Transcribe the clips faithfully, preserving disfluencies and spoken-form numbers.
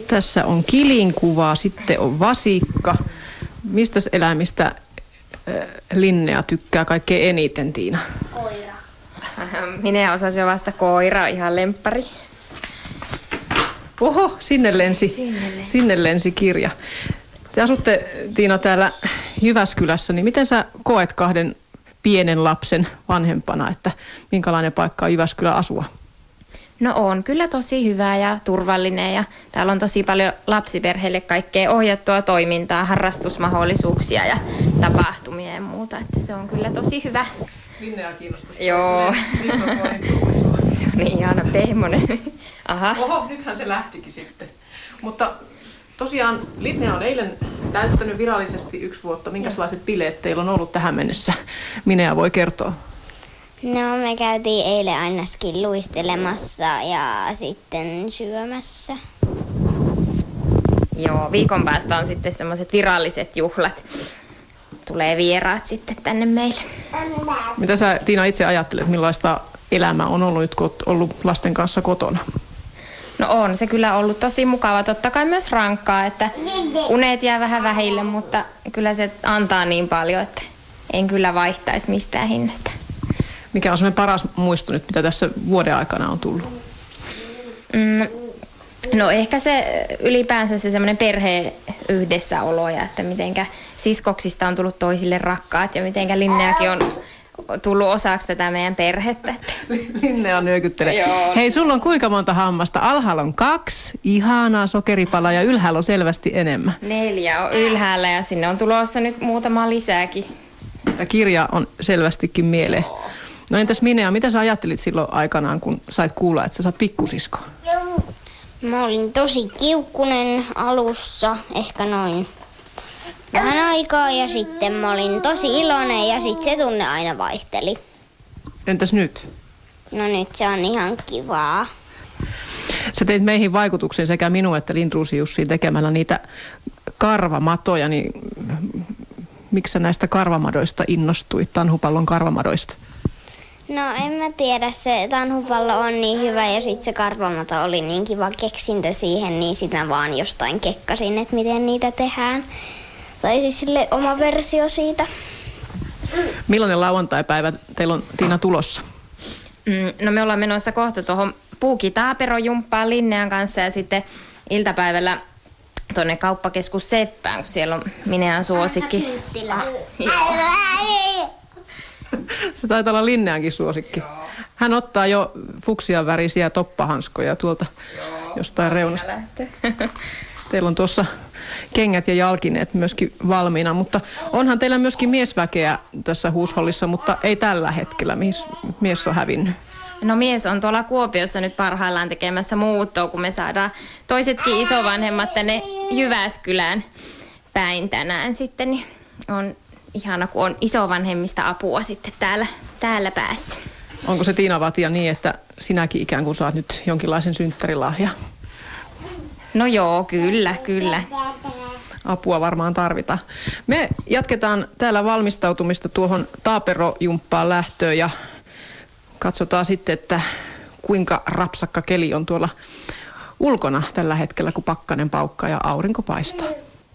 Tässä on kilinkuva, sitten on vasikka. Mistä eläimistä Linnea tykkää kaikkein eniten, Tiina? Koira. Minä osasin jo vasta koira, ihan lemppari. Oho, sinne lensi, sinne lensi. Sinne lensi kirja. Te asutte, Tiina, täällä Jyväskylässä, niin miten sä koet kahden pienen lapsen vanhempana, että minkälainen paikka on Jyväskylä asua? No on kyllä tosi hyvä ja turvallinen ja täällä on tosi paljon lapsiperheille kaikkea ohjattua toimintaa, harrastusmahdollisuuksia ja tapahtumia ja muuta, että se on kyllä tosi hyvä. Linnea kiinnostaa. Joo. Se on niin ihana pehmonen. Aha. Oho, nythän se lähtikin sitten. Mutta tosiaan Linnea on eilen täyttänyt virallisesti yksi vuotta. Minkälaiset bileet teillä on ollut tähän mennessä? Minä voi kertoa. No me käytiin eilen ainakin luistelemassa ja sitten syömässä. Joo, viikon päästä on sitten semmoiset viralliset juhlat. Tulee vieraat sitten tänne meille. Mitä sä, Tiina, itse ajattelet, millaista elämää on ollut nyt, kun oot ollut lasten kanssa kotona? No on se kyllä ollut tosi mukava. Totta kai myös rankkaa, että unet jää vähän vähille, mutta kyllä se antaa niin paljon, että en kyllä vaihtaisi mistään hinnasta. Mikä on semmoinen paras muisto nyt, mitä tässä vuoden aikana on tullut? Mm, no ehkä se ylipäänsä se semmoinen perheen yhdessäolo ja että mitenkä siskoksista on tullut toisille rakkaat ja mitenkä Linneakin on tullut osaksi tätä meidän perhettä. Linnea nyökyttelee. Hei, sulla on kuinka monta hammasta? Alhaalla on kaksi, ihanaa sokeripalaa ja ylhäällä on selvästi enemmän. Neljä on ylhäällä ja sinne on tulossa nyt muutama lisääkin. Ja kirja on selvästikin mieleen. No entäs Minea, mitä sä ajattelit silloin aikanaan, kun sait kuulla, että sä saat pikkusisko? Mä olin tosi kiukkunen alussa, ehkä noin vähän aikaa ja sitten mä olin tosi iloinen ja sitten se tunne aina vaihteli. Entäs nyt? No nyt se on ihan kivaa. Sä teit meihin vaikutuksen sekä minun että Lindruusi Jussiin tekemällä niitä karvamatoja, niin miksi sä näistä karvamadoista innostuit, tanhupallon karvamadoista? No en mä tiedä, se tanhupallo on niin hyvä ja sitten se karvamato oli niin kiva keksintö siihen, niin sitten mä vaan jostain kekkasin, että miten niitä tehdään. Tai siis sille oma versio siitä. Millainen lauantaipäivä teillä on, Tiina, tulossa? Mm, no me ollaan menossa kohta tuohon puukitaaperojumppaan Linnean kanssa ja sitten iltapäivällä tuonne kauppakeskus Seppään, kun siellä on Minean suosikki. Se taitaa olla Linneankin suosikki. Joo. Hän ottaa jo fuksian värisiä toppahanskoja tuolta Joo, jostain reunasta. Teillä on tuossa kengät ja jalkineet myöskin valmiina, mutta onhan teillä myöskin miesväkeä tässä huushollissa, mutta ei tällä hetkellä. Mihin mies on hävinnyt? No mies on tuolla Kuopiossa nyt parhaillaan tekemässä muuttoa, kun me saadaan toisetkin isovanhemmat tänne Jyväskylään päin tänään sitten, niin on ihana, kun on isovanhemmista apua sitten täällä, täällä päässä. Onko se, Tiina Vatia, niin, että sinäkin ikään kuin saat nyt jonkinlaisen synttärilahja? No joo, kyllä, kyllä. Apua varmaan tarvitaan. Me jatketaan täällä valmistautumista tuohon taaperojumppaan lähtöön ja katsotaan sitten, että kuinka rapsakka keli on tuolla ulkona tällä hetkellä, kun pakkanen paukkaa ja aurinko paistaa.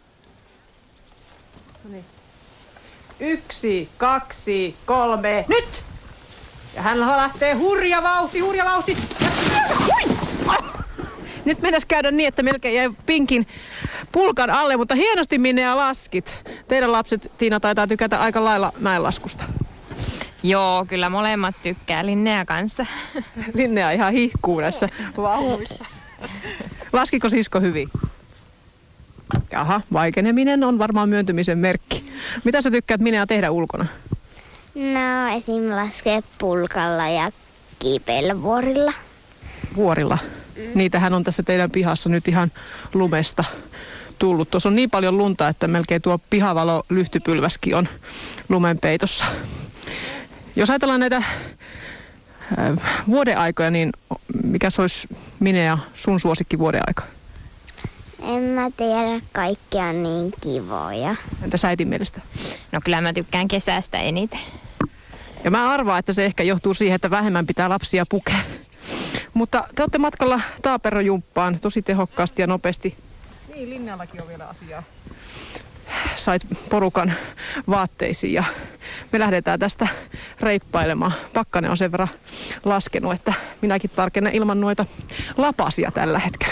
Yksi, kaksi, kolme, nyt! Ja hän lähtee hurja vauhti, hurja vauhti. Ja... Nyt mennäisi käydä niin, että melkein jäi pinkin pulkan alle, mutta hienosti Minea laskit. Teidän lapset, Tiina, taitaa tykätä aika lailla mäenlaskusta. Joo, kyllä molemmat tykkää Linnea kanssa. Linnea ihan hihkuu näissä vaunuissa. Laskiko sisko hyvin? Jaha, vaikeneminen on varmaan myöntymisen merkki. Mitä sä tykkäät Minea tehdä ulkona? No esim. Laskee pulkalla ja kiipeillä vuorilla. Vuorilla? Mm. Niitähän on tässä teidän pihassa nyt ihan lumesta tullut. Tuossa on niin paljon lunta, että melkein tuo pihavalo lyhtypylväskin on lumenpeitossa. Jos ajatellaan näitä äh, vuodenaikoja, niin mikä se olisi, Minea, sun suosikki vuodenaika? En mä tiedä, kaikki on niin kivoja. Entäs äitin mielestä? No kyllä mä tykkään kesästä eniten. Ja mä arvaan, että se ehkä johtuu siihen, että vähemmän pitää lapsia pukea. Mutta te olette matkalla Taaperojumppaan tosi tehokkaasti ja nopeasti. Niin, Linneallakin on vielä asiaa. Sait porukan vaatteisiin ja me lähdetään tästä reippailemaan. Pakkanen on sen verran laskenut, että minäkin tarkennan ilman noita lapasia tällä hetkellä.